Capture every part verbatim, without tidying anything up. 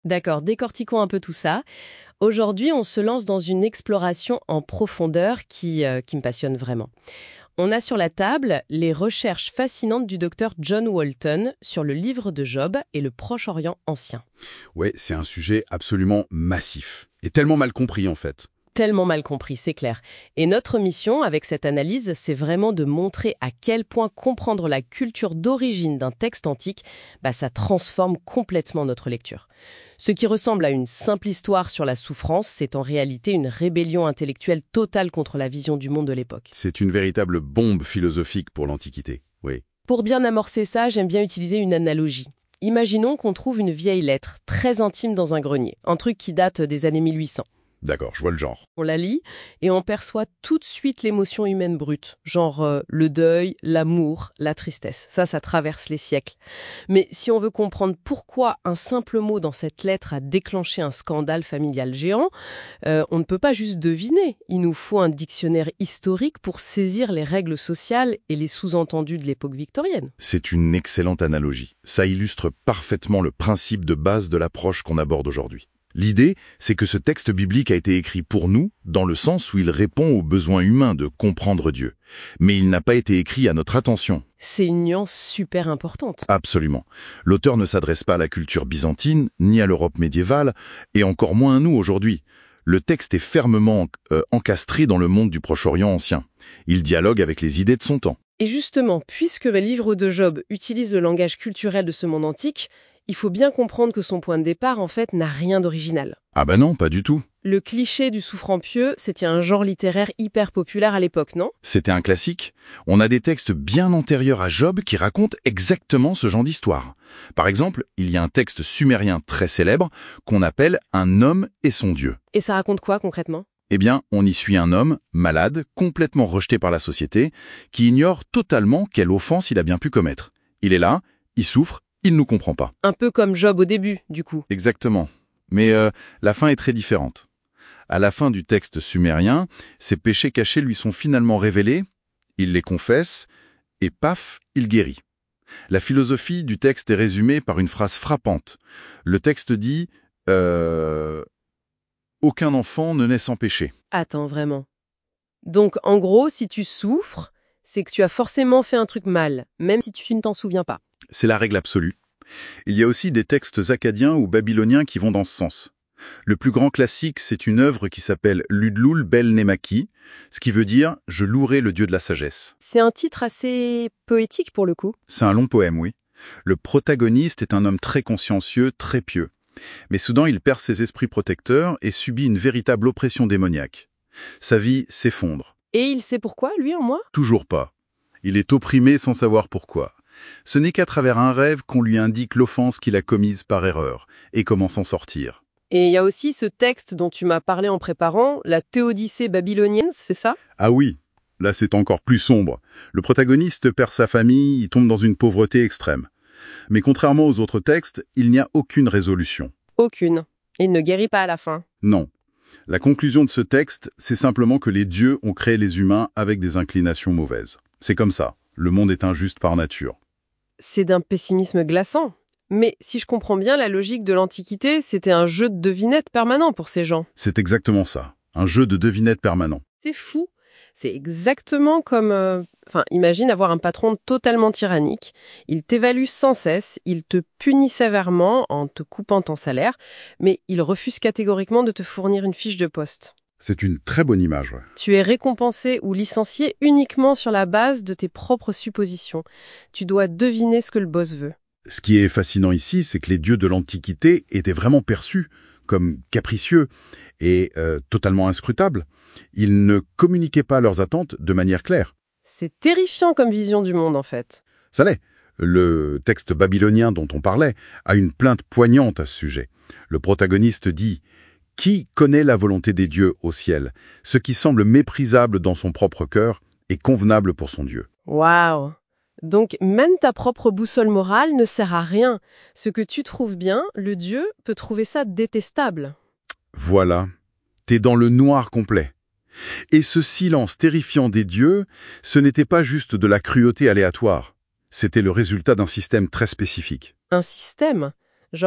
D'accord, décortiquons un peu tout ça. Aujourd'hui, on se lance dans une exploration en profondeur qui, euh, qui me passionne vraiment. On a sur la table les recherches fascinantes du docteur John Walton sur le livre de Job et le Proche-Orient ancien. Ouais, c'est un sujet absolument massif. Et tellement mal compris, en fait. Tellement mal compris, c'est clair. Et notre mission avec cette analyse, c'est vraiment de montrer à quel point comprendre la culture d'origine d'un texte antique, bah, ça transforme complètement notre lecture. Ce qui ressemble à une simple histoire sur la souffrance, c'est en réalité une rébellion intellectuelle totale contre la vision du monde de l'époque. C'est une véritable bombe philosophique pour l'Antiquité, oui. Pour bien amorcer ça, j'aime bien utiliser une analogie. Imaginons qu'on trouve une vieille lettre, très intime dans un grenier, un truc qui date des années mille huit cents. D'accord, je vois le genre. On la lit et on perçoit tout de suite l'émotion humaine brute, genre euh, le deuil, l'amour, la tristesse. Ça, ça traverse les siècles. Mais si on veut comprendre pourquoi un simple mot dans cette lettre a déclenché un scandale familial géant, euh, on ne peut pas juste deviner. Il nous faut un dictionnaire historique pour saisir les règles sociales et les sous-entendus de l'époque victorienne. C'est une excellente analogie. Ça illustre parfaitement le principe de base de l'approche qu'on aborde aujourd'hui. L'idée, c'est que ce texte biblique a été écrit pour nous, dans le sens où il répond aux besoins humains de comprendre Dieu. Mais il n'a pas été écrit à notre attention. C'est une nuance super importante. Absolument. L'auteur ne s'adresse pas à la culture byzantine, ni à l'Europe médiévale, et encore moins à nous aujourd'hui. Le texte est fermement euh, encastré dans le monde du Proche-Orient ancien. Il dialogue avec les idées de son temps. Et justement, puisque le livre de Job utilise le langage culturel de ce monde antique, il faut bien comprendre que son point de départ, en fait, n'a rien d'original. Ah bah non, pas du tout. Le cliché du souffrant pieux, c'était un genre littéraire hyper populaire à l'époque, non ? C'était un classique. On a des textes bien antérieurs à Job qui racontent exactement ce genre d'histoire. Par exemple, il y a un texte sumérien très célèbre qu'on appelle « Un homme et son Dieu ». Et ça raconte quoi, concrètement ? Eh bien, on y suit un homme, malade, complètement rejeté par la société, qui ignore totalement quelle offense il a bien pu commettre. Il est là, il souffre, il ne nous comprend pas. Un peu comme Job au début, du coup. Exactement. Mais euh, la fin est très différente. À la fin du texte sumérien, ses péchés cachés lui sont finalement révélés, il les confesse, et paf, il guérit. La philosophie du texte est résumée par une phrase frappante. Le texte dit euh, « Aucun enfant ne naît sans péché ». Attends, vraiment. Donc, en gros, si tu souffres, c'est que tu as forcément fait un truc mal, même si tu ne t'en souviens pas. C'est la règle absolue. Il y a aussi des textes akkadiens ou babyloniens qui vont dans ce sens. Le plus grand classique, c'est une œuvre qui s'appelle Ludlul Bel Nemaki, ce qui veut dire « Je louerai le dieu de la sagesse ». C'est un titre assez poétique pour le coup. C'est un long poème, oui. Le protagoniste est un homme très consciencieux, très pieux. Mais soudain, il perd ses esprits protecteurs et subit une véritable oppression démoniaque. Sa vie s'effondre. Et il sait pourquoi, lui en moi ? Toujours pas. Il est opprimé sans savoir pourquoi. Ce n'est qu'à travers un rêve qu'on lui indique l'offense qu'il a commise par erreur et comment s'en sortir. Et il y a aussi ce texte dont tu m'as parlé en préparant, la Théodicée babylonienne, c'est ça ? Ah oui, là c'est encore plus sombre. Le protagoniste perd sa famille, il tombe dans une pauvreté extrême. Mais contrairement aux autres textes, il n'y a aucune résolution. Aucune. Il ne guérit pas à la fin. Non. La conclusion de ce texte, c'est simplement que les dieux ont créé les humains avec des inclinations mauvaises. C'est comme ça. Le monde est injuste par nature. C'est d'un pessimisme glaçant. Mais si je comprends bien, la logique de l'Antiquité, c'était un jeu de devinettes permanent pour ces gens. C'est exactement ça. Un jeu de devinettes permanent. C'est fou. C'est exactement comme... Euh, enfin, imagine avoir un patron totalement tyrannique. Il t'évalue sans cesse, il te punit sévèrement en te coupant ton salaire, mais il refuse catégoriquement de te fournir une fiche de poste. C'est une très bonne image, ouais. Tu es récompensé ou licencié uniquement sur la base de tes propres suppositions. Tu dois deviner ce que le boss veut. Ce qui est fascinant ici, c'est que les dieux de l'Antiquité étaient vraiment perçus comme capricieux et euh, totalement inscrutables. Ils ne communiquaient pas leurs attentes de manière claire. C'est terrifiant comme vision du monde, en fait. Ça l'est. Le texte babylonien dont on parlait a une plainte poignante à ce sujet. Le protagoniste dit « Qui connaît la volonté des dieux au ciel ? Ce qui semble méprisable dans son propre cœur est convenable pour son Dieu. » Waouh! Donc, même ta propre boussole morale ne sert à rien. Ce que tu trouves bien, le Dieu peut trouver ça détestable. Voilà, t'es dans le noir complet. Et ce silence terrifiant des dieux, ce n'était pas juste de la cruauté aléatoire. C'était le résultat d'un système très spécifique. Un système? Genre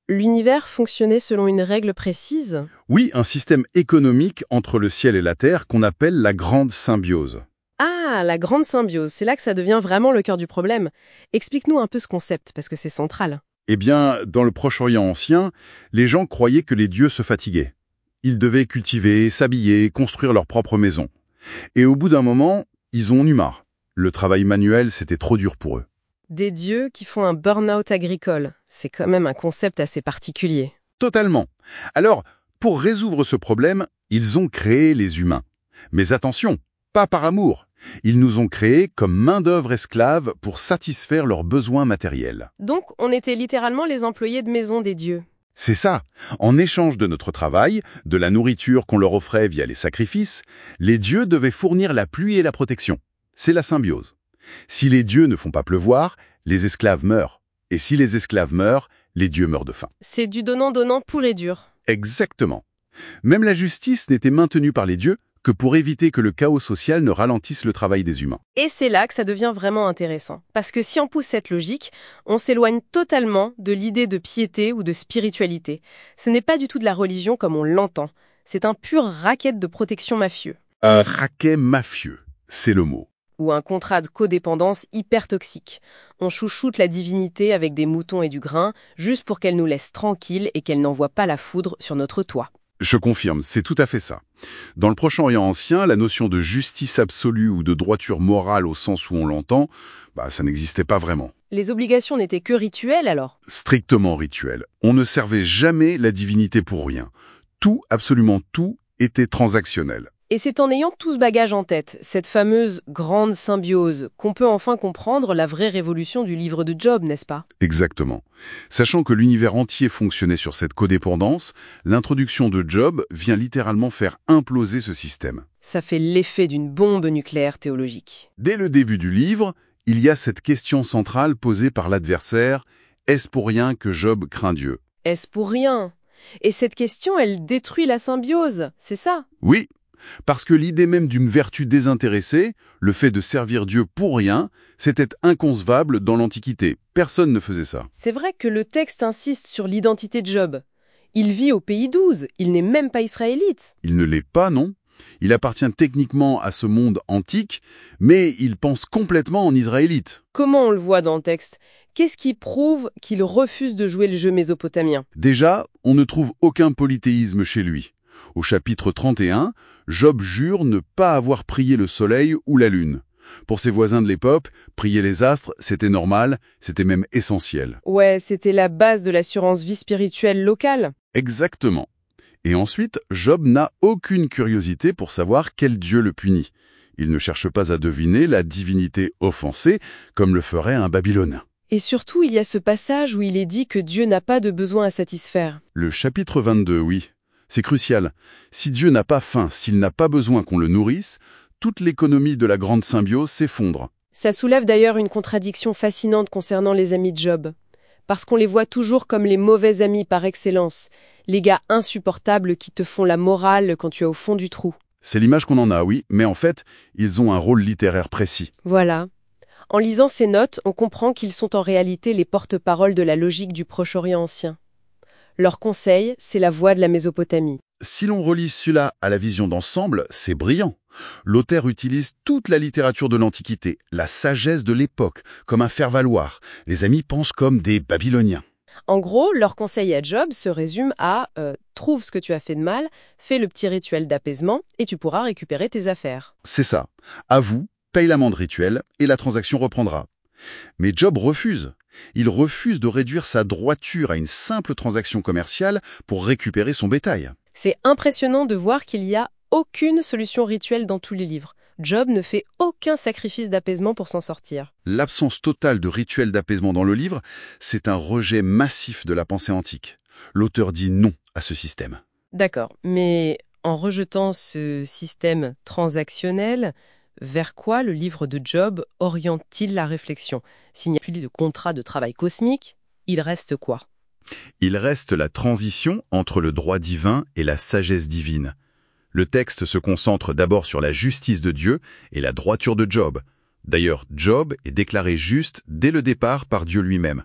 l'univers fonctionnait selon une règle précise? Oui, un système économique entre le ciel et la terre qu'on appelle la grande symbiose. Ah, la grande symbiose, c'est là que ça devient vraiment le cœur du problème. Explique-nous un peu ce concept, parce que c'est central. Eh bien, dans le Proche-Orient ancien, les gens croyaient que les dieux se fatiguaient. Ils devaient cultiver, s'habiller, construire leur propre maison. Et au bout d'un moment, ils ont en eu marre. Le travail manuel, c'était trop dur pour eux. Des dieux qui font un burn-out agricole. C'est quand même un concept assez particulier. Totalement. Alors, pour résoudre ce problème, ils ont créé les humains. Mais attention, pas par amour. Ils nous ont créés comme main-d'œuvre esclave pour satisfaire leurs besoins matériels. Donc, on était littéralement les employés de maison des dieux. C'est ça. En échange de notre travail, de la nourriture qu'on leur offrait via les sacrifices, les dieux devaient fournir la pluie et la protection. C'est la symbiose. Si les dieux ne font pas pleuvoir, les esclaves meurent. Et si les esclaves meurent, les dieux meurent de faim. C'est du donnant-donnant pur et dur. Exactement. Même la justice n'était maintenue par les dieux que pour éviter que le chaos social ne ralentisse le travail des humains. Et c'est là que ça devient vraiment intéressant. Parce que si on pousse cette logique, on s'éloigne totalement de l'idée de piété ou de spiritualité. Ce n'est pas du tout de la religion comme on l'entend. C'est un pur racket de protection mafieux. Un racket mafieux, c'est le mot. Ou un contrat de codépendance hyper toxique. On chouchoute la divinité avec des moutons et du grain, juste pour qu'elle nous laisse tranquilles et qu'elle n'envoie pas la foudre sur notre toit. Je confirme, c'est tout à fait ça. Dans le Proche-Orient ancien, la notion de justice absolue ou de droiture morale au sens où on l'entend, bah, ça n'existait pas vraiment. Les obligations n'étaient que rituelles alors? Strictement rituel. On ne servait jamais la divinité pour rien. Tout, absolument tout, était transactionnel. Et c'est en ayant tout ce bagage en tête, cette fameuse grande symbiose, qu'on peut enfin comprendre la vraie révolution du livre de Job, n'est-ce pas? Exactement. Sachant que l'univers entier fonctionnait sur cette codépendance, l'introduction de Job vient littéralement faire imploser ce système. Ça fait l'effet d'une bombe nucléaire théologique. Dès le début du livre, il y a cette question centrale posée par l'adversaire « Est-ce pour rien que Job craint Dieu ?» Est-ce pour rien? Et cette question, elle détruit la symbiose, c'est ça? Oui. Parce que l'idée même d'une vertu désintéressée, le fait de servir Dieu pour rien, c'était inconcevable dans l'Antiquité. Personne ne faisait ça. C'est vrai que le texte insiste sur l'identité de Job. Il vit au pays douze, il n'est même pas israélite. Il ne l'est pas, non. Il appartient techniquement à ce monde antique, mais il pense complètement en israélite. Comment on le voit dans le texte? Qu'est-ce qui prouve qu'il refuse de jouer le jeu mésopotamien? Déjà, on ne trouve aucun polythéisme chez lui. Au chapitre trente et un, Job jure ne pas avoir prié le soleil ou la lune. Pour ses voisins de l'époque, prier les astres, c'était normal, c'était même essentiel. Ouais, c'était la base de l'assurance vie spirituelle locale. Exactement. Et ensuite, Job n'a aucune curiosité pour savoir quel Dieu le punit. Il ne cherche pas à deviner la divinité offensée, comme le ferait un Babylonien. Et surtout, il y a ce passage où il est dit que Dieu n'a pas de besoin à satisfaire. Le chapitre vingt-deux, oui. C'est crucial. Si Dieu n'a pas faim, s'il n'a pas besoin qu'on le nourrisse, toute l'économie de la grande symbiose s'effondre. Ça soulève d'ailleurs une contradiction fascinante concernant les amis de Job. Parce qu'on les voit toujours comme les mauvais amis par excellence, les gars insupportables qui te font la morale quand tu es au fond du trou. C'est l'image qu'on en a, oui, mais en fait, ils ont un rôle littéraire précis. Voilà. En lisant ces notes, on comprend qu'ils sont en réalité les porte-paroles de la logique du Proche-Orient ancien. Leur conseil, c'est la voie de la Mésopotamie. Si l'on relie cela à la vision d'ensemble, c'est brillant. L'auteur utilise toute la littérature de l'Antiquité, la sagesse de l'époque, comme un faire-valoir. Les amis pensent comme des Babyloniens. En gros, leur conseil à Job se résume à euh, « trouve ce que tu as fait de mal, fais le petit rituel d'apaisement et tu pourras récupérer tes affaires ». C'est ça. Avoue, paye l'amende rituelle et la transaction reprendra. Mais Job refuse. Il refuse de réduire sa droiture à une simple transaction commerciale pour récupérer son bétail. C'est impressionnant de voir qu'il n'y a aucune solution rituelle dans tous les livres. Job ne fait aucun sacrifice d'apaisement pour s'en sortir. L'absence totale de rituel d'apaisement dans le livre, c'est un rejet massif de la pensée antique. L'auteur dit non à ce système. D'accord, mais en rejetant ce système transactionnel, vers quoi le livre de Job oriente-t-il la réflexion? S'il n'y a plus de contrat de travail cosmique, il reste quoi? Il reste la transition entre le droit divin et la sagesse divine. Le texte se concentre d'abord sur la justice de Dieu et la droiture de Job. D'ailleurs, Job est déclaré juste dès le départ par Dieu lui-même.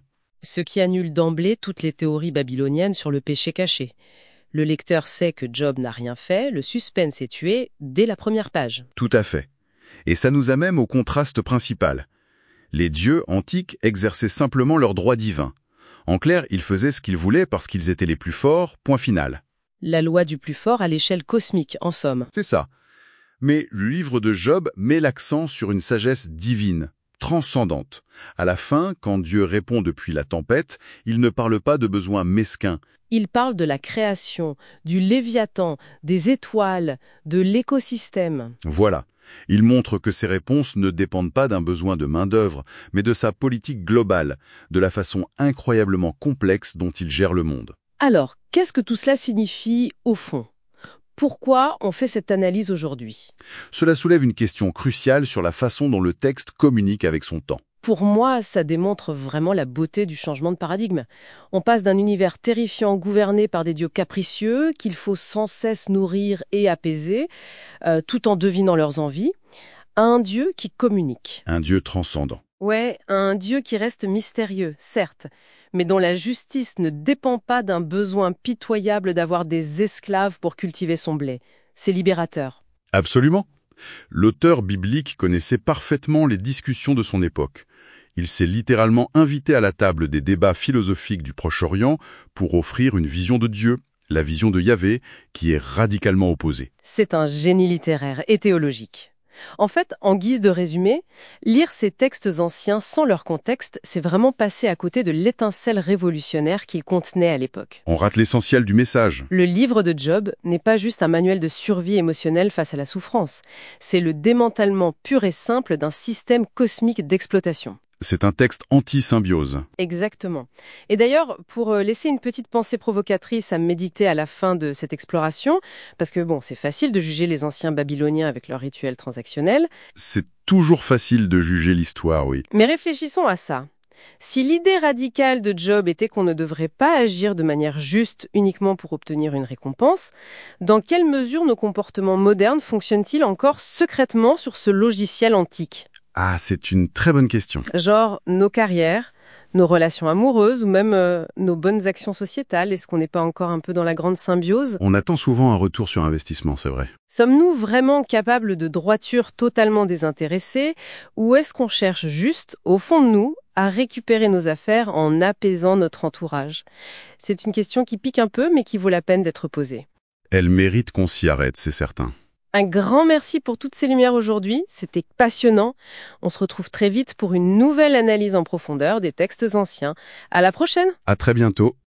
Ce qui annule d'emblée toutes les théories babyloniennes sur le péché caché. Le lecteur sait que Job n'a rien fait, le suspense est tué dès la première page. Tout à fait. Et ça nous amène au contraste principal. Les dieux antiques exerçaient simplement leurs droits divins. En clair, ils faisaient ce qu'ils voulaient parce qu'ils étaient les plus forts, point final. La loi du plus fort à l'échelle cosmique, en somme. C'est ça. Mais le livre de Job met l'accent sur une sagesse divine, transcendante. À la fin, quand Dieu répond depuis la tempête, il ne parle pas de besoins mesquins. Il parle de la création, du Léviathan, des étoiles, de l'écosystème. Voilà. Il montre que ces réponses ne dépendent pas d'un besoin de main-d'œuvre, mais de sa politique globale, de la façon incroyablement complexe dont il gère le monde. Alors, qu'est-ce que tout cela signifie au fond ? Pourquoi on fait cette analyse aujourd'hui ? Cela soulève une question cruciale sur la façon dont le texte communique avec son temps. Pour moi, ça démontre vraiment la beauté du changement de paradigme. On passe d'un univers terrifiant gouverné par des dieux capricieux qu'il faut sans cesse nourrir et apaiser, euh, tout en devinant leurs envies, à un dieu qui communique. Un dieu transcendant. Ouais, un dieu qui reste mystérieux, certes, mais dont la justice ne dépend pas d'un besoin pitoyable d'avoir des esclaves pour cultiver son blé. C'est libérateur. Absolument. L'auteur biblique connaissait parfaitement les discussions de son époque. Il s'est littéralement invité à la table des débats philosophiques du Proche-Orient pour offrir une vision de Dieu, la vision de Yahvé, qui est radicalement opposée. C'est un génie littéraire et théologique. En fait, en guise de résumé, lire ces textes anciens sans leur contexte, c'est vraiment passer à côté de l'étincelle révolutionnaire qu'ils contenaient à l'époque. On rate l'essentiel du message. Le livre de Job n'est pas juste un manuel de survie émotionnelle face à la souffrance. C'est le démantèlement pur et simple d'un système cosmique d'exploitation. C'est un texte anti-symbiose. Exactement. Et d'ailleurs, pour laisser une petite pensée provocatrice à méditer à la fin de cette exploration, parce que bon, c'est facile de juger les anciens Babyloniens avec leurs rituels transactionnels. C'est toujours facile de juger l'histoire, oui. Mais réfléchissons à ça. Si l'idée radicale de Job était qu'on ne devrait pas agir de manière juste uniquement pour obtenir une récompense, dans quelle mesure nos comportements modernes fonctionnent-ils encore secrètement sur ce logiciel antique ? Ah, c'est une très bonne question. Genre nos carrières, nos relations amoureuses ou même euh, nos bonnes actions sociétales. Est-ce qu'on n'est pas encore un peu dans la grande symbiose ? On attend souvent un retour sur investissement, c'est vrai. Sommes-nous vraiment capables de droiture totalement désintéressée ou est-ce qu'on cherche juste, au fond de nous, à récupérer nos affaires en apaisant notre entourage ? C'est une question qui pique un peu mais qui vaut la peine d'être posée. Elle mérite qu'on s'y arrête, c'est certain. Un grand merci pour toutes ces lumières aujourd'hui, c'était passionnant. On se retrouve très vite pour une nouvelle analyse en profondeur des textes anciens. À la prochaine! À très bientôt.